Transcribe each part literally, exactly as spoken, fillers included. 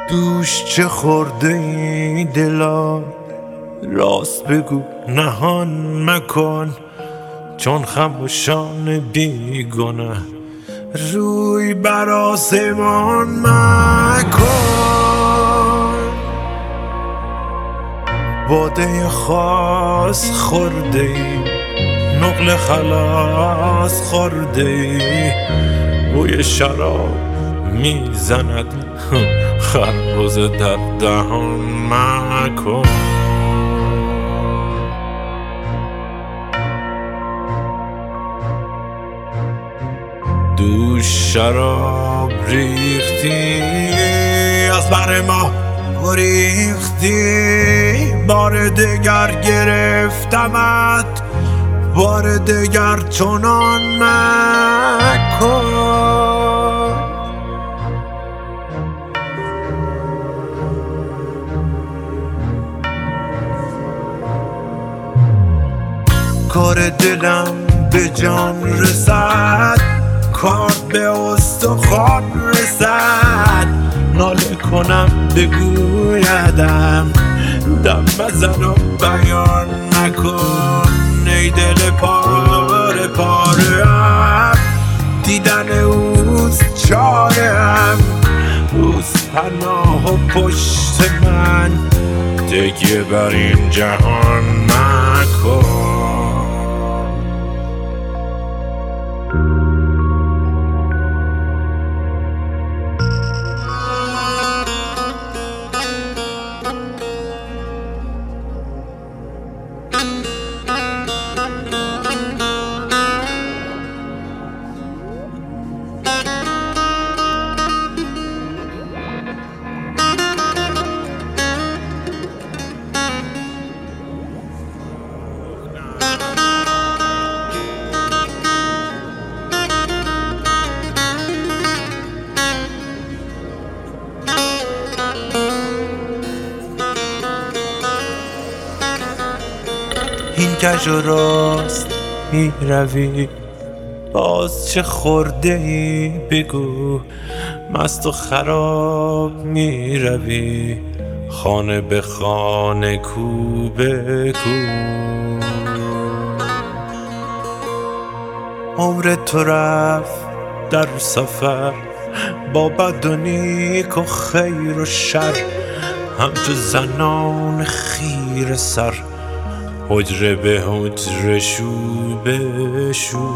دوش چه خورده ای دلا، راست بگو نهان مکن، چون خموشان بیگنه روی بر آسمان مکن. باده خاص خورده ای، نقل خلاص خورده ای، بوی شراب میزند خربزه در دهان مکن. دوش شراب ریختی، از بر ما گریختی، بار دگر گرفتمت، بار دگر چنان مکن. کار دلم به جان رسد، کار به استخوان رسد، ناله کنم بگویدم، دم بزن و بیان نکن. ای دل پاره پاره ام، دیدن اوست چاره ام، اوست پناه و پشت من، تکیه بر این جهان مکن. این کج و راست می روی، باز چه خورده ای بگو، مست و خراب می روی، خانه به خانه کو به کو. عمر تو رفت در سفر، با بد و نیک و خیر و شر، همچو زنان خیره سر، حجره به حجره شو به شو.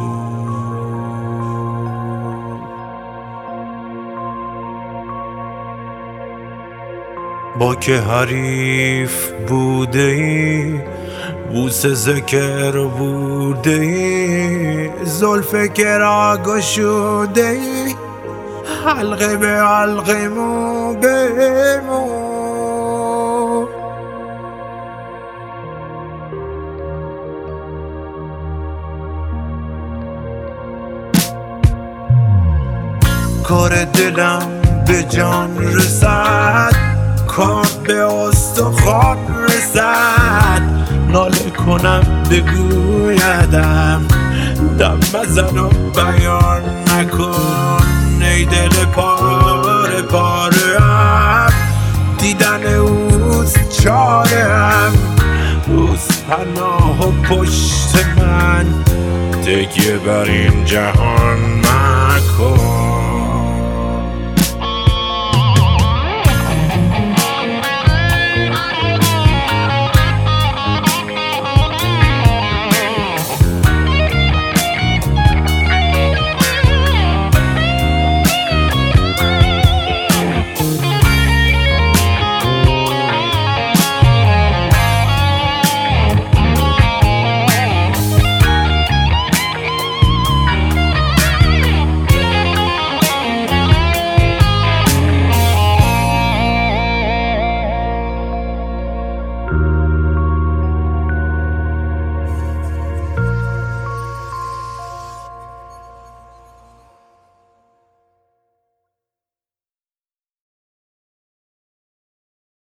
با که حریف بوده ای، بوس ذکر بوده ای، زلف کرا گشوده ای، حلقه به حلقه مو به مو. کار دلم به جان رسد، کار به استخوان رسد، ناله کنم بگویدم، دم بزن و بیان نکن. ای دل پاره پاره ام، دیدن اوست چاره ام، اوست پناه و پشت من، تکیه بر این جهان مکن.